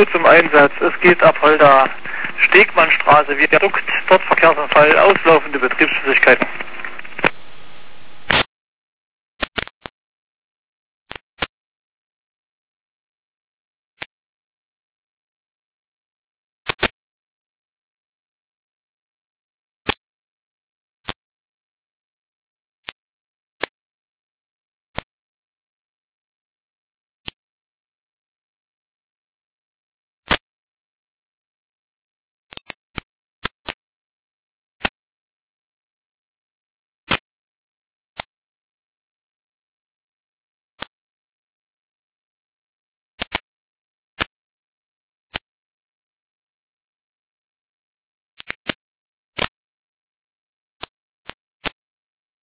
zum Einsatz. Es geht Apolda, Stegmannstraße, Viadukt, dort Verkehrsunfall, auslaufende Betriebsflüssigkeiten.